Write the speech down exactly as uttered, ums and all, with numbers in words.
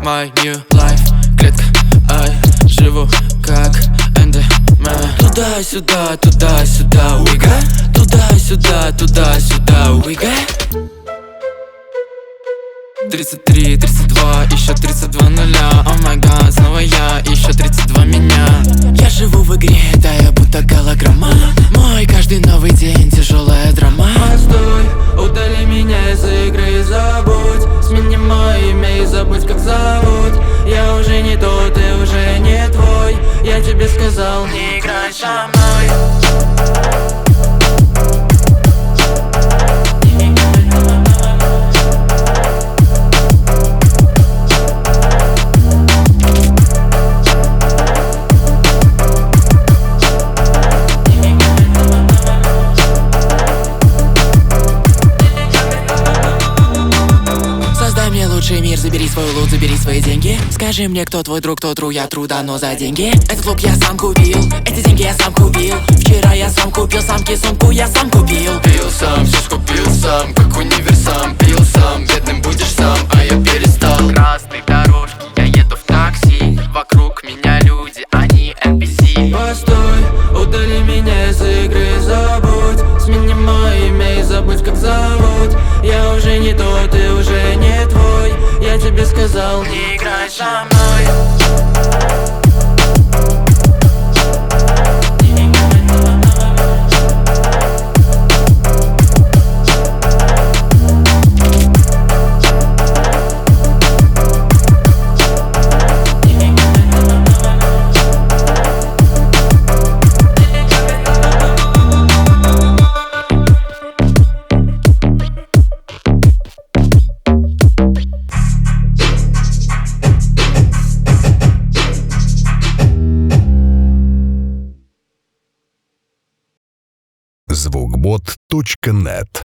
my new life. Клетка, ай, живу как эндемент. Туда-сюда, туда-сюда, we got. Туда-сюда, туда-сюда, we got. Тридцать три, тридцать два, еще тридцать два нуля. О май гад, снова я, еще тридцать два меня. Я живу в игре, да я будто голограмма. Мой каждый новый день тяжелая драма. Постой, удали меня из игры и забудь. Смени мое имя и забудь, как зовут. Я уже не тот, ты уже не твой. Я тебе сказал, не играй со мной. Лучший мир, забери свой лут, забери свои деньги. Скажи мне, кто твой друг, кто тру, я труда, но за деньги. Этот клуб я сам купил, эти деньги я сам купил. Вчера я сам купил самки, сумку я сам купил. Пил сам, все скупил сам, как универсам. Пил сам, бедным будешь сам, а я перестал. Красной дорожки, я еду в такси. Вокруг меня люди, они эн пи си. Постой, удали меня из игры и забудь. Смени мое имя и забудь, как зовут. Я уже не тот, ты уже не твой. Я тебе сказал, не играй со мной. звукбот точка нет